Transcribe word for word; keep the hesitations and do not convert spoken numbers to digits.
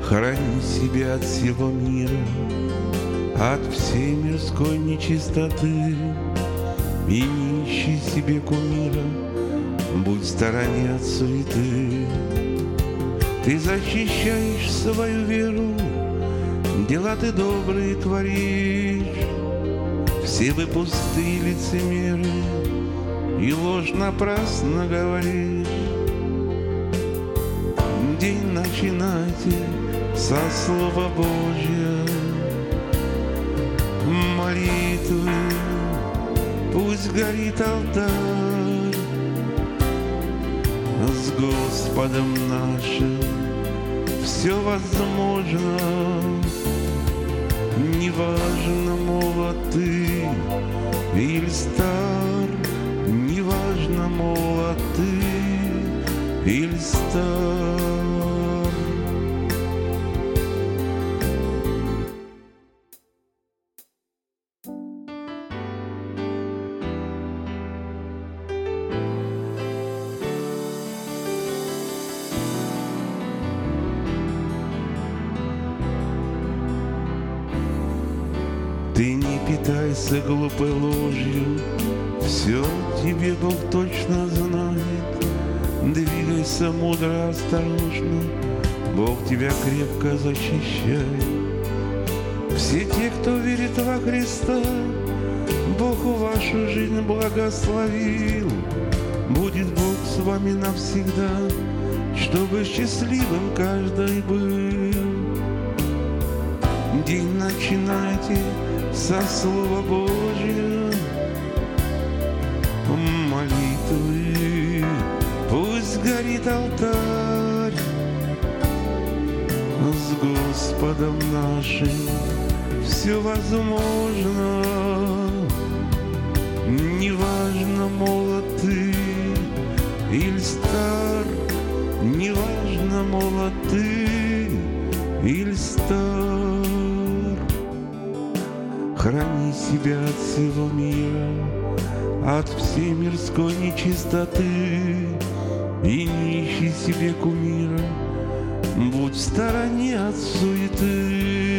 Храни себя от всего мира, от всей мирской нечистоты, и не ищи себе кумира, будь в стороне от суеты. Ты защищаешь свою веру, дела ты добрые творишь, все вы пустые лицемеры, и ложь напрасно говоришь. День начинайте со Слова Божьего, молитвы, пусть горит алтарь. С Господом нашим все возможно, неважно, молод ты или стар, неважно, молод ты или стар. Ты не питайся глупой ложью, все тебе Бог точно знает. Двигайся мудро, осторожно, Бог тебя крепко защищает. Все те, кто верит во Христа, Бог вашу жизнь благословил. Будет Бог с вами навсегда, чтобы счастливым каждый был. День начинайте со Слова Божьего, молитвы, пусть горит алтарь. С Господом нашим все возможно, неважно, молод ты или стар, неважно, молод ты или стар. Храни себя от всего мира, от всей мирской нечистоты, и не ищи себе кумира, будь в стороне от суеты.